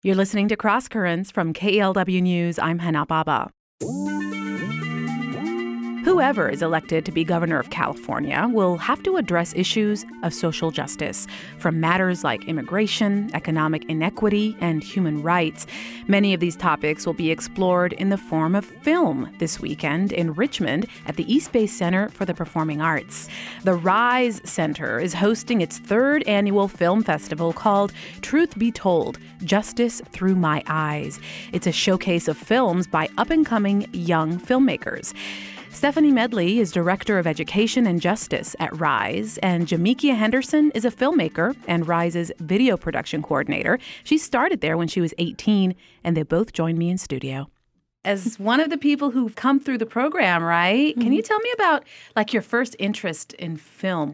You're listening to Cross Currents from KELW News. I'm Hana Baba. Whoever is elected to be governor of California will have to address issues of social justice, from matters like immigration, economic inequity, and human rights. Many of these topics will be explored in the form of film this weekend in Richmond at the East Bay Center for the Performing Arts. The Rise Center is hosting its third annual film festival called Truth Be Told, Justice Through My Eyes. It's a showcase of films by up-and-coming young filmmakers. Stephanie Medley is Director of Education and Justice at Rise, and Jamekia Henderson is a filmmaker and Rise's video production coordinator. She started there when she was 18, and they both joined me in studio. As one of the people who've come through the program, right? Can you tell me about, your first interest in film?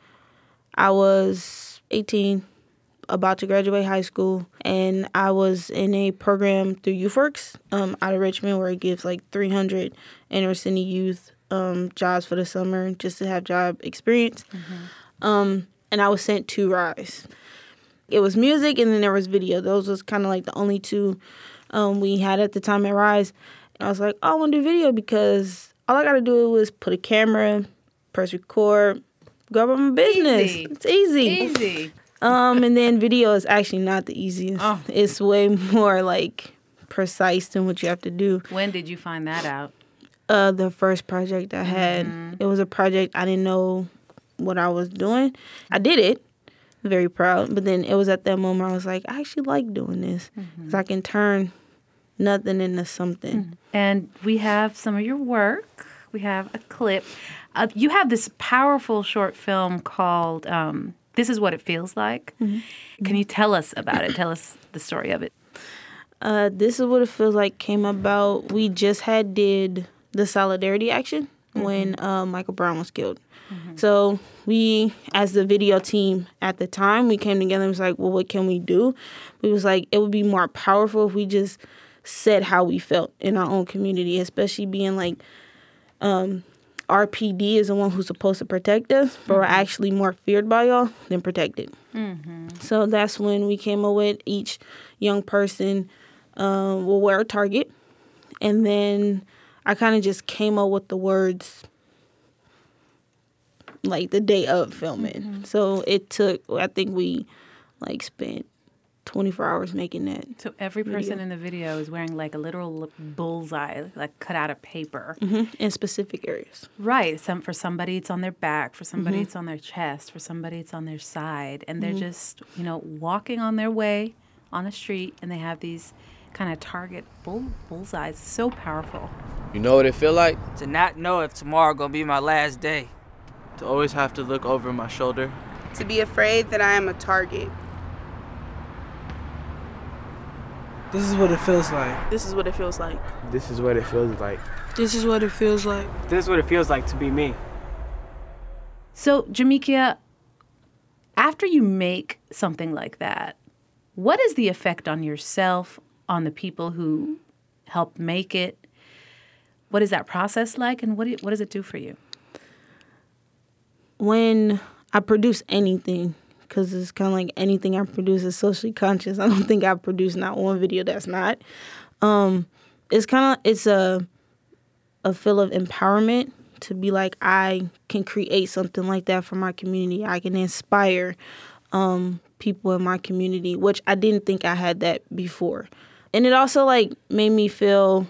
I was 18, about to graduate high school, and I was in a program through YouthWorks out of Richmond where it gives 300 inner city youth jobs for the summer just to have job experience. And I was sent to Rise. It was music and then there was video. Those was kind of the only two we had at the time at Rise. And I was like, I want to do video because all I got to do was put a camera, press record, go about my business. Easy. It's easy. Easy. And then video is actually not the easiest. Oh. It's way more precise than what you have to do. When did you find that out? The first project I had, it was a project I didn't know what I was doing. I did it, very proud. But then it was at that moment I was like, I actually like doing this because I can turn nothing into something. And we have some of your work. We have a clip. You have this powerful short film called This Is What It Feels Like. Can you tell us about it? Tell us the story of it. This Is What It Feels Like came about. We just did the solidarity action when Michael Brown was killed. So we, as the video team at the time, we came together and was like, well, what can we do? We was like, it would be more powerful if we just said how we felt in our own community, especially being RPD is the one who's supposed to protect us, but we're actually more feared by y'all than protected. So that's when we came up with each young person will wear a target. And then I kind of just came up with the words the day of filming. So it took, I think we spent 24 hours making that. So every person in the video is wearing a literal bullseye, cut out of paper. In specific areas. Right. For somebody it's on their back, for somebody it's on their chest, for somebody it's on their side. And they're just, walking on their way on a street, and they have these kind of target bullseyes. So powerful. You know what it feel like? To not know if tomorrow gonna be my last day. To always have to look over my shoulder. To be afraid that I am a target. This is what it feels like. This is what it feels like. This is what it feels like. This is what it feels like. This is what it feels like to be me. So, Jamekia, after you make something like that, what is the effect on yourself, on the people who help make it? What is that process like, and what does it do for you? When I produce anything, because it's kind of anything I produce is socially conscious. I don't think I've produced not one video that's not. It's a feel of empowerment to be I can create something like that for my community. I can inspire people in my community, which I didn't think I had that before. And it also made me feel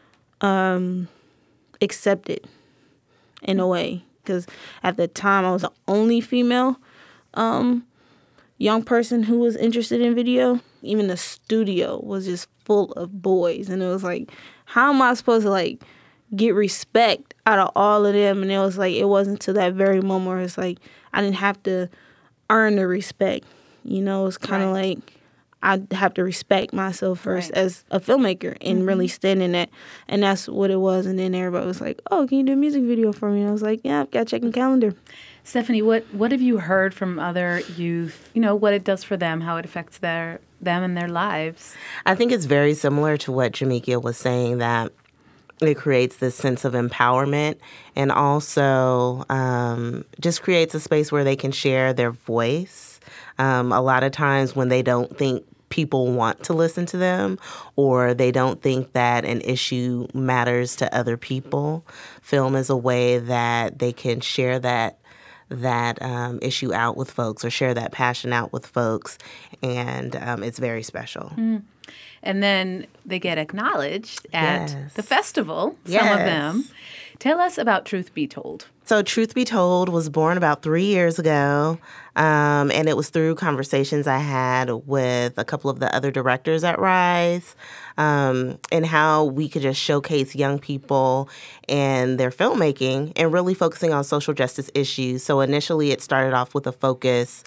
accepted in a way, because at the time I was the only female young person who was interested in video. Even the studio was just full of boys, and it was how am I supposed to get respect out of all of them? And it was it wasn't until that very moment where it's I didn't have to earn the respect. It was kind of I have to respect myself first as a filmmaker and really stand in that. And that's what it was. And then everybody was oh, can you do a music video for me? And I was yeah, I've got to check the calendar. Stephanie, what have you heard from other youth, what it does for them, how it affects them and their lives? I think it's very similar to what Jamekia was saying, that it creates this sense of empowerment and also just creates a space where they can share their voice. A lot of times when they don't think people want to listen to them, or they don't think that an issue matters to other people. Film is a way that they can share that issue out with folks or share that passion out with folks, and it's very special. And then they get acknowledged at Yes. the festival, some Yes. of them. Tell us about Truth Be Told. So Truth Be Told was born about 3 years ago, and it was through conversations I had with a couple of the other directors at Rise, and how we could just showcase young people and their filmmaking and really focusing on social justice issues. So initially it started off with a focus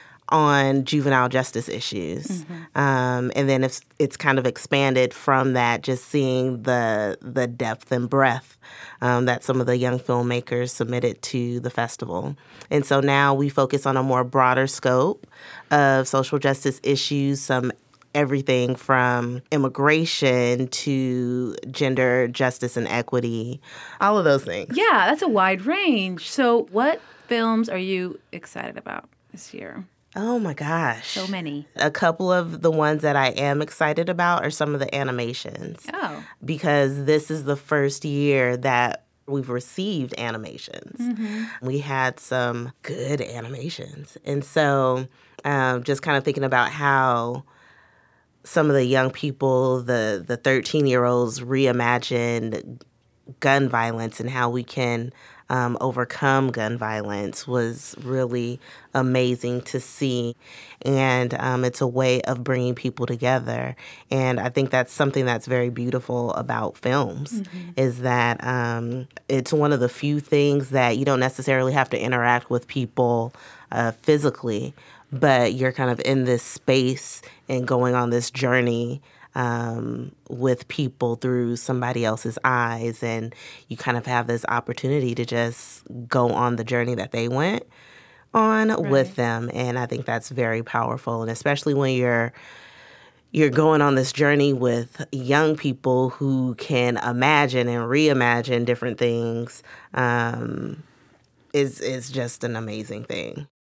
on juvenile justice issues. And then it's kind of expanded from that, just seeing the depth and breadth that some of the young filmmakers submitted to the festival. And so now we focus on a more broader scope of social justice issues, everything from immigration to gender justice and equity, all of those things. Yeah, that's a wide range. So what films are you excited about this year? Oh my gosh. So many. A couple of the ones that I am excited about are some of the animations. Oh. Because this is the first year that we've received animations. We had some good animations. And so just kind of thinking about how some of the young people, the 13-year-olds reimagined gun violence and how we can overcome gun violence was really amazing to see. And it's a way of bringing people together. And I think that's something that's very beautiful about films, is that it's one of the few things that you don't necessarily have to interact with people physically, but you're kind of in this space and going on this journey with people through somebody else's eyes, and you kind of have this opportunity to just go on the journey that they went on with them. And I think that's very powerful, and especially when you're going on this journey with young people who can imagine and reimagine different things, is just an amazing thing.